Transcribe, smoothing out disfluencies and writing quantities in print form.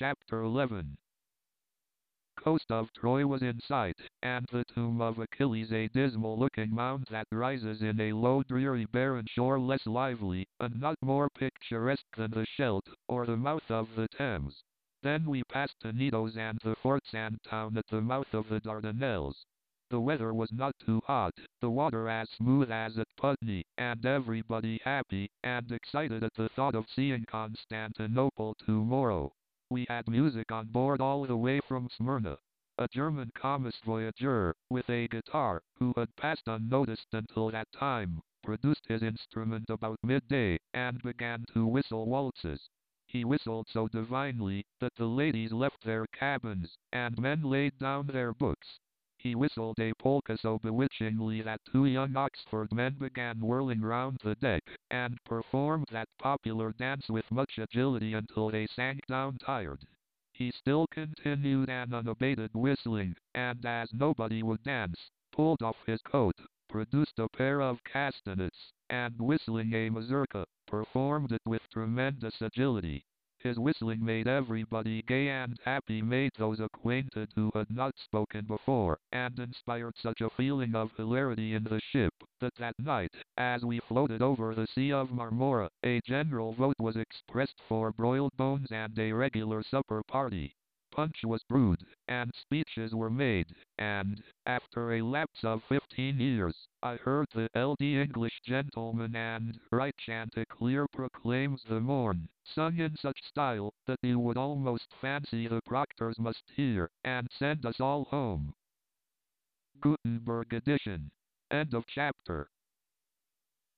Chapter 11. Coast of Troy was in sight, and the tomb of Achilles, a dismal-looking mound that rises in a low, dreary, barren shore, less lively, and not more picturesque than the Scheldt, or the mouth of the Thames. Then we passed Tenedos and the fort Sandtown at the mouth of the Dardanelles. The weather was not too hot, the water as smooth as at Putney, and everybody happy and excited at the thought of seeing Constantinople tomorrow. We had music on board all the way from Smyrna. A German commerce voyager, with a guitar, who had passed unnoticed until that time, produced his instrument about midday, and began to whistle waltzes. He whistled so divinely, that the ladies left their cabins, and men laid down their books. He whistled a polka so bewitchingly that two young Oxford men began whirling round the deck, and performed that popular dance with much agility until they sank down tired. He still continued an unabated whistling, and as nobody would dance, pulled off his coat, produced a pair of castanets, and whistling a mazurka, performed it with tremendous agility. His whistling made everybody gay and happy, made those acquainted who had not spoken before, and inspired such a feeling of hilarity in the ship, that night, as we floated over the Sea of Marmora, a general vote was expressed for broiled bones and a regular supper party. Punch was brewed, and speeches were made, and, after a lapse of 15 years, I heard the LD English gentleman and right Chanticleer proclaims the morn, sung in such style, that you would almost fancy the proctors must hear, and send us all home. Gutenberg edition. End of chapter.